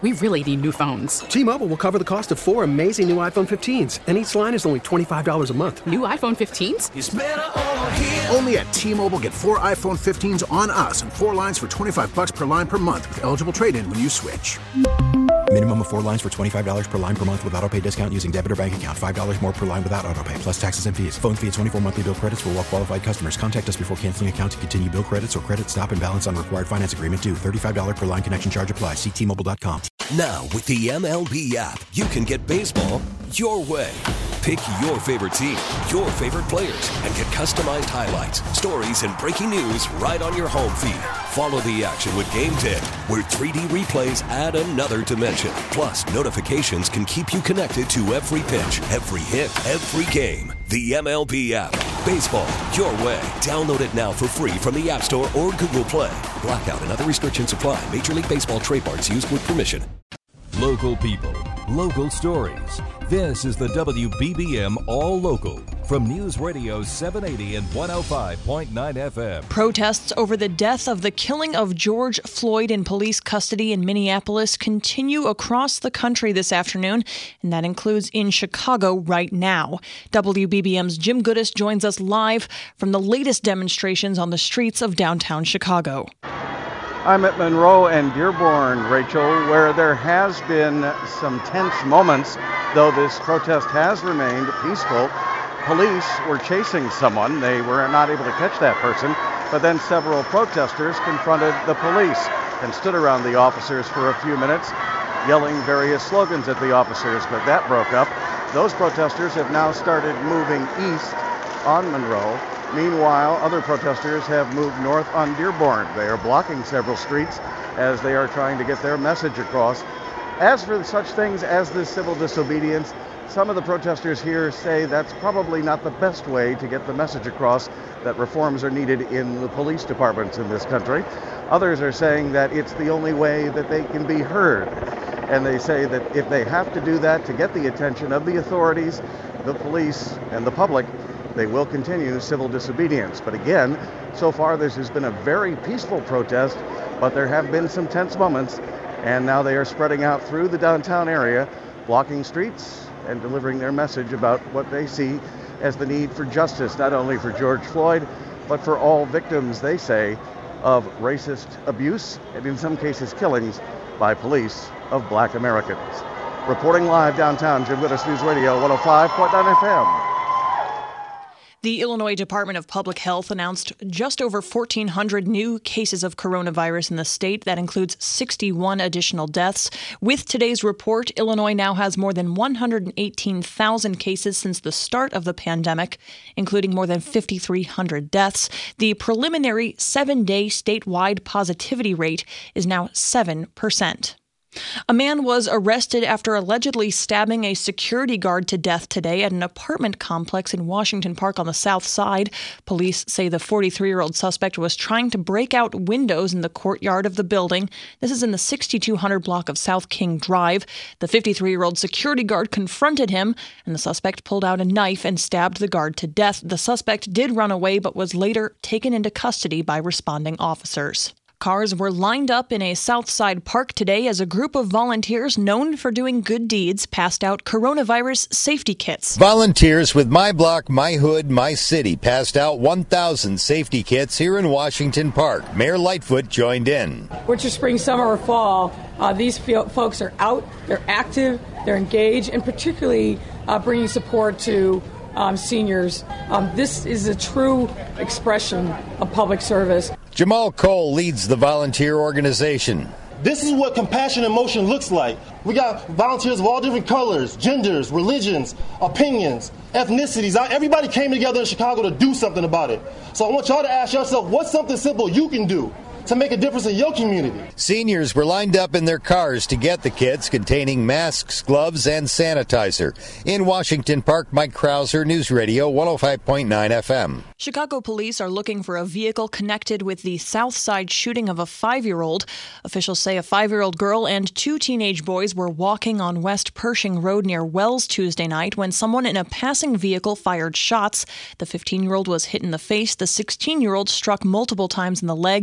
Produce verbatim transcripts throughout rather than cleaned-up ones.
We really need new phones. T-Mobile will cover the cost of four amazing new iPhone fifteens, and each line is only twenty-five dollars a month. New iPhone fifteens? It's better over here. Only at T-Mobile, get four iPhone fifteens on us and four lines for twenty-five dollars per line per month with eligible trade-in when you switch. Minimum of four lines for twenty-five dollars per line per month with autopay discount using debit or bank account. five dollars more per line without autopay, plus taxes and fees. Phone fee at twenty-four monthly bill credits for well-qualified customers. Contact us before canceling account to continue bill credits or credit stop and balance on required finance agreement due. thirty-five dollars per line connection charge applies. See T Mobile dot com. Now, with the M L B app, you can get baseball your way. Pick your favorite team, your favorite players, and get customized highlights, stories, and breaking news right on your home feed. Follow the action with Game Day, where three D replays add another dimension. Plus, notifications can keep you connected to every pitch, every hit, every game. The M L B app. Baseball your way. Download it now for free from the App Store or Google Play. Blackout and other restrictions apply. Major League Baseball trademarks used with permission. Local people, local stories. This is the W B B M All Local from News Radio seven eighty and one oh five point nine F M. Protests over the death of the killing of George Floyd in police custody in Minneapolis continue across the country this afternoon, and that includes in Chicago right now. W B B M's Jim Goodis joins us live from the latest demonstrations on the streets of downtown Chicago. I'm at Monroe and Dearborn, Rachel, where there has been some tense moments, though this protest has remained peaceful. Police were chasing someone. They were not able to catch that person, but then several protesters confronted the police and stood around the officers for a few minutes, yelling various slogans at the officers, but that broke up. Those protesters have now started moving east on Monroe. Meanwhile, other protesters have moved north on Dearborn. They are blocking several streets as they are trying to get their message across. As for such things as this civil disobedience, some of the protesters here say that's probably not the best way to get the message across that reforms are needed in the police departments in this country. Others are saying that it's the only way that they can be heard. And they say that if they have to do that to get the attention of the authorities, the police, and the public, they will continue civil disobedience. But again, so far this has been a very peaceful protest, but there have been some tense moments, and now they are spreading out through the downtown area, blocking streets and delivering their message about what they see as the need for justice, not only for George Floyd, but for all victims, they say, of racist abuse and in some cases killings by police of black Americans. Reporting live downtown, Jim Goodis, News Radio one oh five point nine F M. The Illinois Department of Public Health announced just over fourteen hundred new cases of coronavirus in the state. That includes sixty-one additional deaths. With today's report, Illinois now has more than one hundred eighteen thousand cases since the start of the pandemic, including more than five thousand three hundred deaths. The preliminary seven-day statewide positivity rate is now seven percent. A man was arrested after allegedly stabbing a security guard to death today at an apartment complex in Washington Park on the south side. Police say the forty-three-year-old suspect was trying to break out windows in the courtyard of the building. This is in the sixty-two hundred block of South King Drive. The fifty-three-year-old security guard confronted him, and the suspect pulled out a knife and stabbed the guard to death. The suspect did run away, but was later taken into custody by responding officers. Cars were lined up in a Southside park today as a group of volunteers known for doing good deeds passed out coronavirus safety kits. Volunteers with My Block, My Hood, My City passed out one thousand safety kits here in Washington Park. Mayor Lightfoot joined in. Winter, spring, summer, or fall, uh, these folks are out, they're active, they're engaged, and particularly uh, bringing support to Um, seniors. Um, this is a true expression of public service. Jamal Cole leads the volunteer organization. This is what compassion in motion looks like. We got volunteers of all different colors, genders, religions, opinions, ethnicities. Everybody came together in Chicago to do something about it. So I want y'all to ask yourself, what's something simple you can do to make a difference in your community? Seniors were lined up in their cars to get the kits containing masks, gloves, and sanitizer. In Washington Park, Mike Krauser, News Radio one oh five point nine F M. Chicago police are looking for a vehicle connected with the Southside shooting of a five-year-old. Officials say a five-year-old girl and two teenage boys were walking on West Pershing Road near Wells Tuesday night when someone in a passing vehicle fired shots. The fifteen-year-old was hit in the face. The sixteen-year-old struck multiple times in the leg, and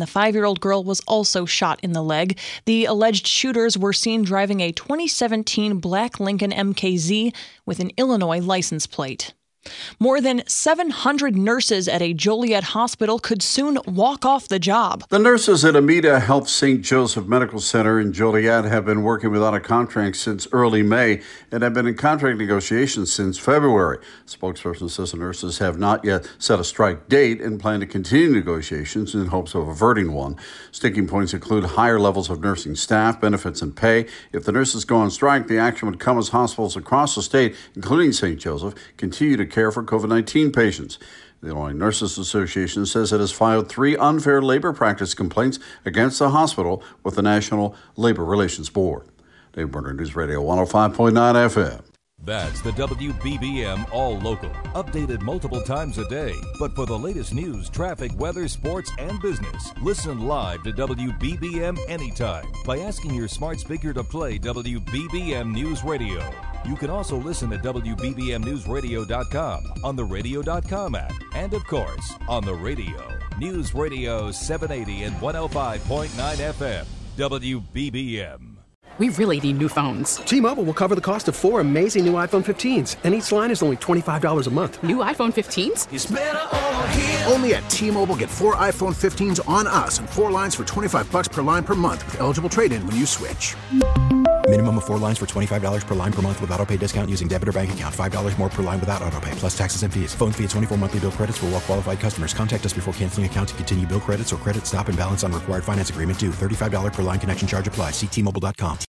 and the five-year-old girl was also shot in the leg. The alleged shooters were seen driving a twenty seventeen black Lincoln M K Z with an Illinois license plate. More than seven hundred nurses at a Joliet hospital could soon walk off the job. The nurses at Amita Health Saint Joseph Medical Center in Joliet have been working without a contract since early May and have been in contract negotiations since February. Spokesperson says the nurses have not yet set a strike date and plan to continue negotiations in hopes of averting one. Sticking points include higher levels of nursing staff, benefits, and pay. If the nurses go on strike, the action would come as hospitals across the state, including Saint Joseph, continue to care for COVID nineteen patients. The Illinois Nurses Association says it has filed three unfair labor practice complaints against the hospital with the National Labor Relations Board. Dave Berner, News Radio one oh five point nine F M. That's the W B B M All Local, updated multiple times a day. But for the latest news, traffic, weather, sports, and business, listen live to W B B M anytime by asking your smart speaker to play W B B M News Radio. You can also listen at W B B M news radio dot com, on the radio dot com app, and of course, on the radio. News Radio seven eighty and one oh five point nine F M, W B B M. We really need new phones. T-Mobile will cover the cost of four amazing new iPhone fifteens, and each line is only twenty-five dollars a month. New iPhone fifteens? It's better over here. Only at T-Mobile, get four iPhone fifteens on us and four lines for twenty-five bucks per line per month with eligible trade-in when you switch. Minimum of four lines for twenty-five dollars per line per month with autopay discount using debit or bank account. five dollars more per line without autopay, plus taxes and fees. Phone fee at twenty-four monthly bill credits for well-qualified customers. Contact us before canceling account to continue bill credits or credit stop and balance on required finance agreement due. thirty-five dollars per line connection charge applies. See T Mobile dot com.